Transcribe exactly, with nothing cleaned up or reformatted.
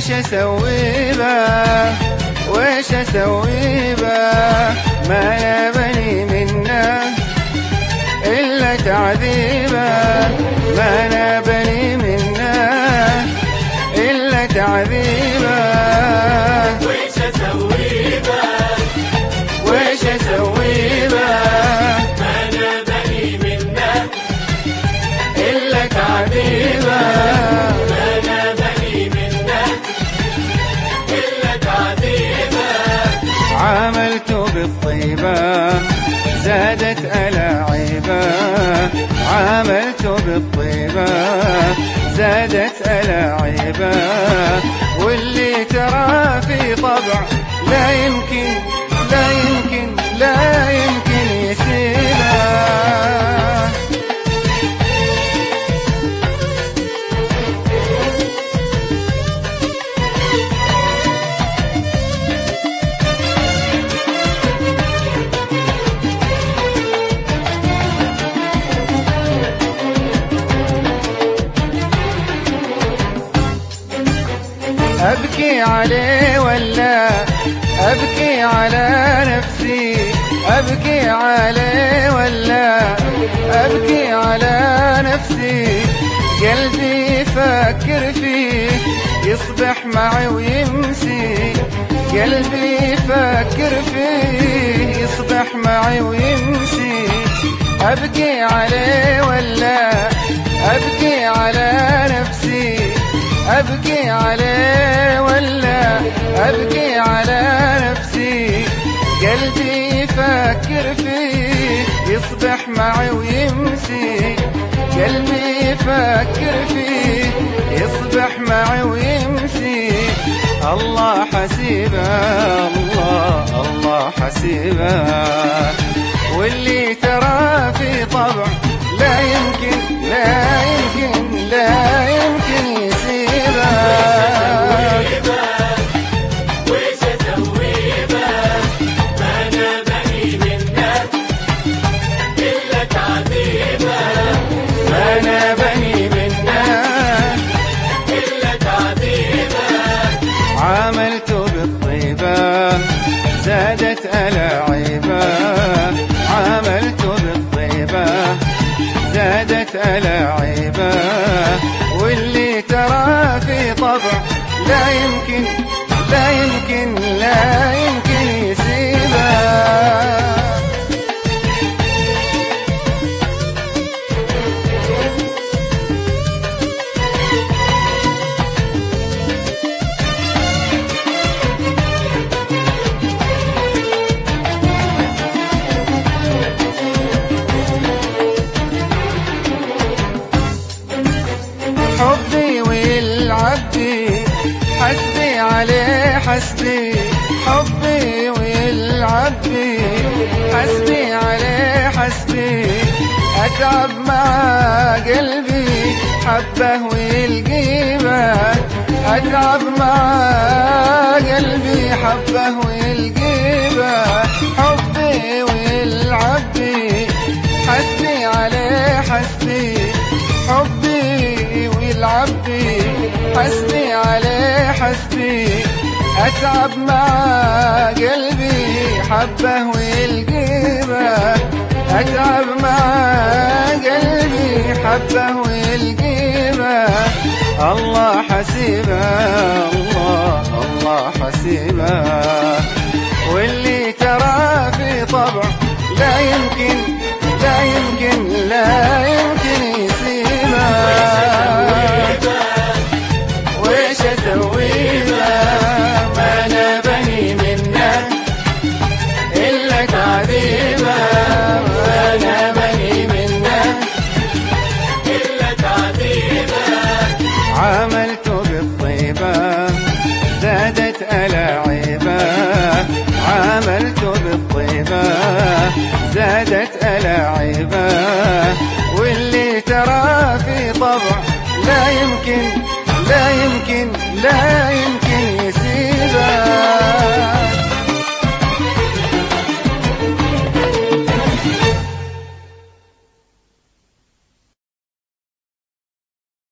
ويش اسوي به ويش اسوي به ما نابني منه الا تعذيبه ما نابني منه الا تعذيبه ويش اسوي به ويش اسوي به ما نابني منه الا تعذيبه ما نابني منه الا تعذيبه عاملت بالطيبة زادت ألاعيبه عاملت بالطيبة زادت ألاعيبه واللي ترى في طبع لا يمكن لا يمكن لا يمكن يسيبه. أبكي عليه ولا أبكي على نفسي أبكي عليه ولا أبكي على نفسي قلبي يفكر فيه يصبح معي ويمسي قلبي يفكر فيه يصبح معي ويمسي أبكي عليه ولا أبكي على نفسي أبكي عليه ولا أبكي على نفسي قلبي يفكر فيه يصبح معي ويمسي قلبي يفكر فيه يصبح معي ويمسي الله حسيبه الله الله حسيبه واللي ترى في طبع لا يمكن لا يمكن لا يمكن يسيبه. ويش اسوي به ما نابني منه الا تعذيبه ما نابني منه الا تعذيبه عاملت بالطيبة زادت ألاعيبه عاملت بالطيبة زادت ألاعيبه واللي ترى في طبع لا يمكن لا يمكن لا يمكن يسيبه. حبي والعبي حسبي عليه حسبي حبي والعبي حسبي عليه حسبي أتعب مع قلبي حبه ويلقيبه أتعب مع قلبي حبه ويلقيبه حبي والعبي حسبي عليه حسبي حبي والعبي حسبي عليه حسبي أتعب مع قلبي حبه ويلقيبه أتعب مع قلبي حبه ويلقيبه الله حسيبه الله الله حسيبه واللي ترى في طبع لا يمكن لا يمكن لا يمكن يسيبه. ويش اسوي به ما نابني منه الا تعذيبه ما نابني منه الا تعذيبه عاملت بالطيبة زادت ألاعيبه عاملت بالطيبة زادت ألاعيبه واللي ترى في طبع لا يمكن لا يمكن لا